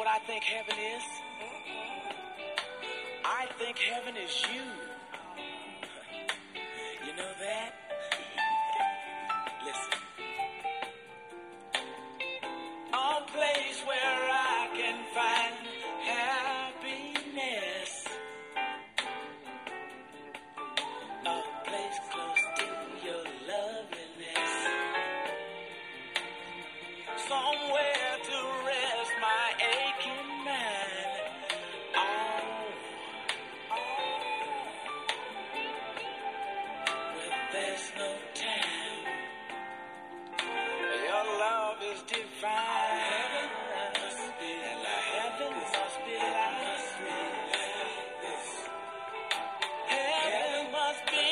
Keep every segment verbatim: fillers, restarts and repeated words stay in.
what I think heaven is? I think heaven is you. You know that? Listen. A place where I can find happiness. A place close to your loveliness. Somewhere to rest my aching mind. Oh, well, there's no time. Your love is divine. Heaven must be like heaven must be like this. Heaven must be.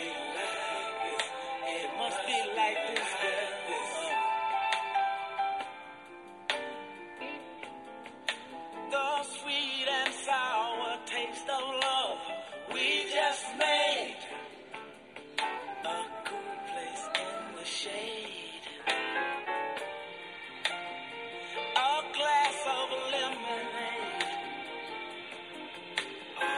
It must be like this, girl. The sweet and sour taste of love we just made. A cool place in the shade. A glass of lemonade. Oh,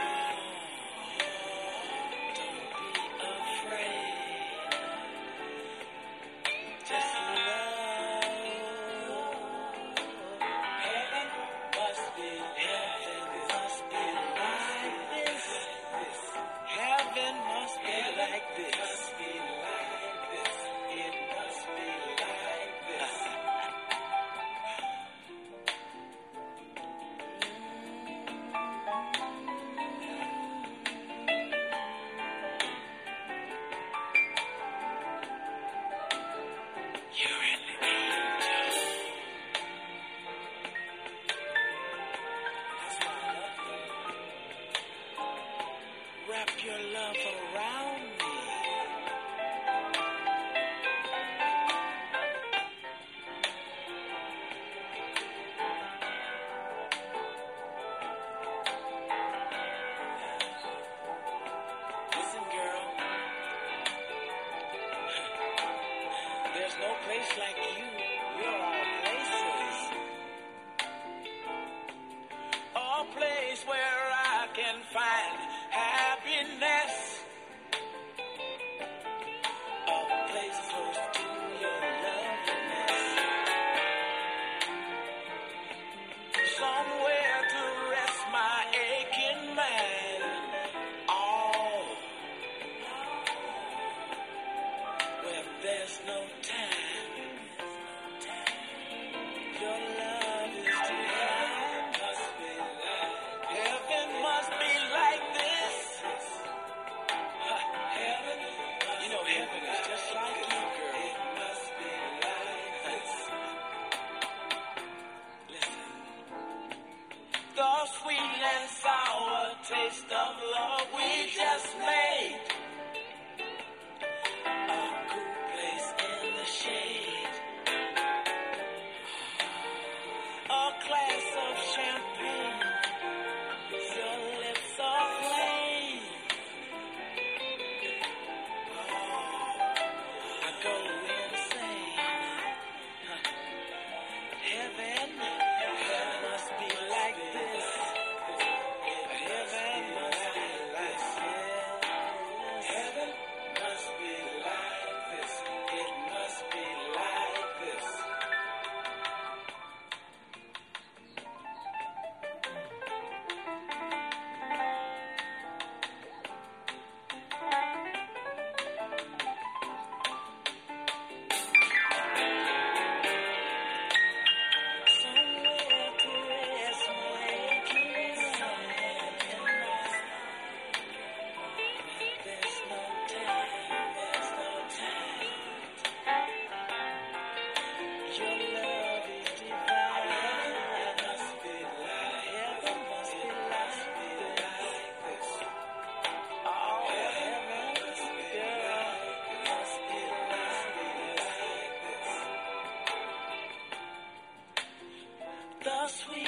don't be afraid. Just love. Heaven must be, heaven must be like this. Heaven must be like this. It must be like this. You're an angel. That's why I love you. Wrap your love around me. Listen, girl. There's no place like you. You're all places. A place where I can find happiness. A place close to your loveliness. Somewhere to rest my aching mind. Oh, where there's no time. Your love is divine. Must be like heaven must be like this. Huh, heaven, you know heaven is just like you, girl. It must be like this. Listen, the sweet and sour taste of love we just made. A cool place in the shade. A glass of champagne. Your lips are flame. Oh, I go insane. Huh. Heaven, heaven must be like this. Heaven must be like this. Heaven must be like this. It must be like this. Somewhere to rest my aching mind. There's no time, there's no time. Your love is divine. Heaven must be like, heaven must be like this. Oh, heaven, girl, must be like this. The sweet